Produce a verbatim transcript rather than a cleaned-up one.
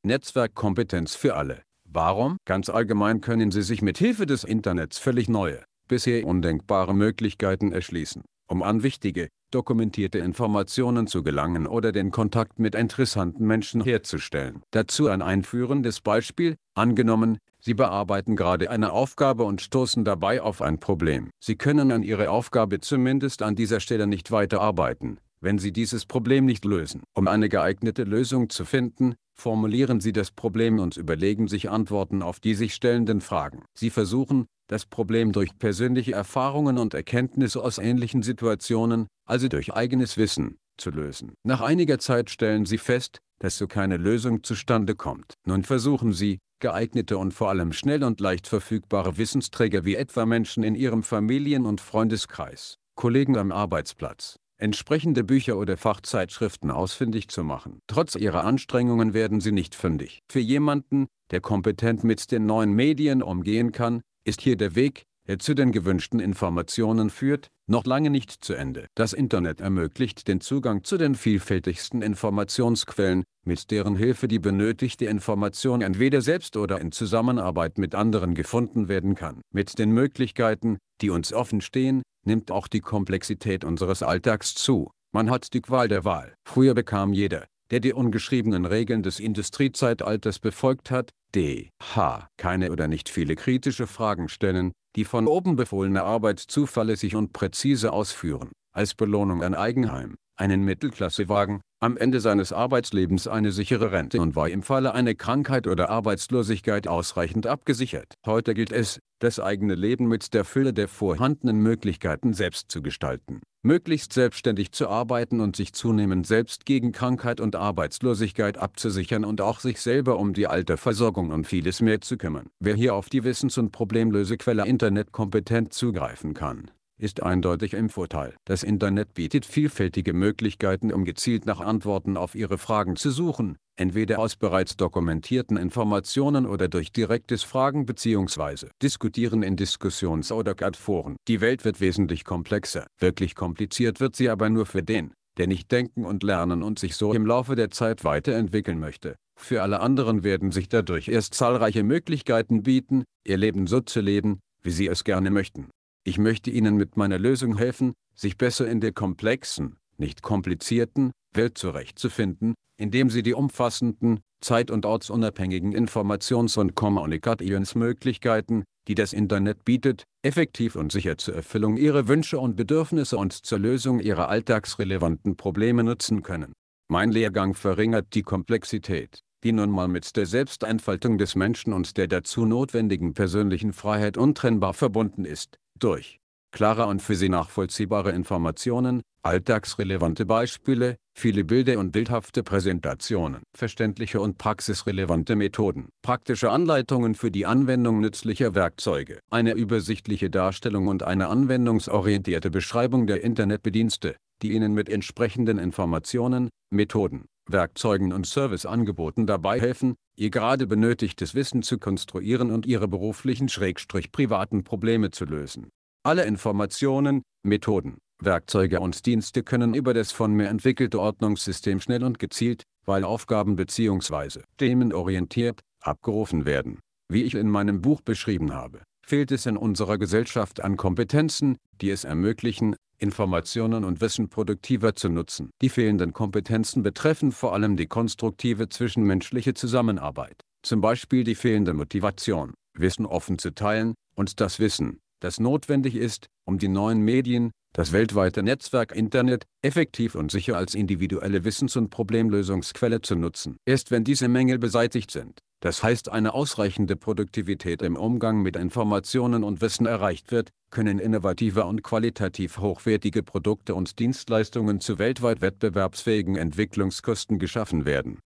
Netzwerkkompetenz für alle. Warum? Ganz allgemein können Sie sich mit Hilfe des Internets völlig neue, bisher undenkbare Möglichkeiten erschließen, um an wichtige, dokumentierte Informationen zu gelangen oder den Kontakt mit interessanten Menschen herzustellen. Dazu ein einführendes Beispiel: Angenommen, Sie bearbeiten gerade eine Aufgabe und stoßen dabei auf ein Problem. Sie können an Ihrer Aufgabe zumindest an dieser Stelle nicht weiterarbeiten, wenn Sie dieses Problem nicht lösen. Um eine geeignete Lösung zu finden, formulieren Sie das Problem und überlegen sich Antworten auf die sich stellenden Fragen. Sie versuchen, das Problem durch persönliche Erfahrungen und Erkenntnisse aus ähnlichen Situationen, also durch eigenes Wissen, zu lösen. Nach einiger Zeit stellen Sie fest, dass so keine Lösung zustande kommt. Nun versuchen Sie, geeignete und vor allem schnell und leicht verfügbare Wissensträger wie etwa Menschen in Ihrem Familien- und Freundeskreis, Kollegen am Arbeitsplatz, entsprechende Bücher oder Fachzeitschriften ausfindig zu machen. Trotz Ihrer Anstrengungen werden Sie nicht fündig. Für jemanden, der kompetent mit den neuen Medien umgehen kann, ist hier der Weg, der zu den gewünschten Informationen führt, noch lange nicht zu Ende. Das Internet ermöglicht den Zugang zu den vielfältigsten Informationsquellen, mit deren Hilfe die benötigte Information entweder selbst oder in Zusammenarbeit mit anderen gefunden werden kann. Mit den Möglichkeiten, die uns offen stehen, nimmt auch die Komplexität unseres Alltags zu. Man hat die Qual der Wahl. Früher bekam jeder, der die ungeschriebenen Regeln des Industriezeitalters befolgt hat, d h keine oder nicht viele kritische Fragen stellen, die von oben befohlene Arbeit zuverlässig und präzise ausführen. Als Belohnung ein Eigenheim, einen Mittelklassewagen, am Ende seines Arbeitslebens eine sichere Rente und war im Falle einer Krankheit oder Arbeitslosigkeit ausreichend abgesichert. Heute gilt es, das eigene Leben mit der Fülle der vorhandenen Möglichkeiten selbst zu gestalten, möglichst selbstständig zu arbeiten und sich zunehmend selbst gegen Krankheit und Arbeitslosigkeit abzusichern und auch sich selber um die Altersversorgung und vieles mehr zu kümmern. Wer hier auf die Wissens- und Problemlösequelle Internet kompetent zugreifen kann, ist eindeutig im Vorteil. Das Internet bietet vielfältige Möglichkeiten, um gezielt nach Antworten auf Ihre Fragen zu suchen, entweder aus bereits dokumentierten Informationen oder durch direktes Fragen bzw. Diskutieren in Diskussions- oder Chatforen. Die Welt wird wesentlich komplexer. Wirklich kompliziert wird sie aber nur für den, der nicht denken und lernen und sich so im Laufe der Zeit weiterentwickeln möchte. Für alle anderen werden sich dadurch erst zahlreiche Möglichkeiten bieten, ihr Leben so zu leben, wie sie es gerne möchten. Ich möchte Ihnen mit meiner Lösung helfen, sich besser in der komplexen, nicht komplizierten Welt zurechtzufinden, indem Sie die umfassenden, zeit- und ortsunabhängigen Informations- und Kommunikationsmöglichkeiten, die das Internet bietet, effektiv und sicher zur Erfüllung Ihrer Wünsche und Bedürfnisse und zur Lösung Ihrer alltagsrelevanten Probleme nutzen können. Mein Lehrgang verringert die Komplexität, die nun mal mit der Selbstentfaltung des Menschen und der dazu notwendigen persönlichen Freiheit untrennbar verbunden ist, durch klare und für Sie nachvollziehbare Informationen, alltagsrelevante Beispiele, viele Bilder und bildhafte Präsentationen, verständliche und praxisrelevante Methoden, praktische Anleitungen für die Anwendung nützlicher Werkzeuge, eine übersichtliche Darstellung und eine anwendungsorientierte Beschreibung der Internetbedienste, die Ihnen mit entsprechenden Informationen, Methoden, Werkzeugen und Serviceangeboten dabei helfen, Ihr gerade benötigtes Wissen zu konstruieren und Ihre beruflichen/privaten Probleme zu lösen. Alle Informationen, Methoden, Werkzeuge und Dienste können über das von mir entwickelte Ordnungssystem schnell und gezielt, weil Aufgaben bzw. themenorientiert, abgerufen werden. Wie ich in meinem Buch beschrieben habe, fehlt es in unserer Gesellschaft an Kompetenzen, die es ermöglichen, Informationen und Wissen produktiver zu nutzen. Die fehlenden Kompetenzen betreffen vor allem die konstruktive zwischenmenschliche Zusammenarbeit, zum Beispiel die fehlende Motivation, Wissen offen zu teilen, und das Wissen, das notwendig ist, um die neuen Medien, das weltweite Netzwerk Internet, effektiv und sicher als individuelle Wissens- und Problemlösungsquelle zu nutzen. Erst wenn diese Mängel beseitigt sind, das heißt eine ausreichende Produktivität im Umgang mit Informationen und Wissen erreicht wird, können innovative und qualitativ hochwertige Produkte und Dienstleistungen zu weltweit wettbewerbsfähigen Entwicklungskosten geschaffen werden.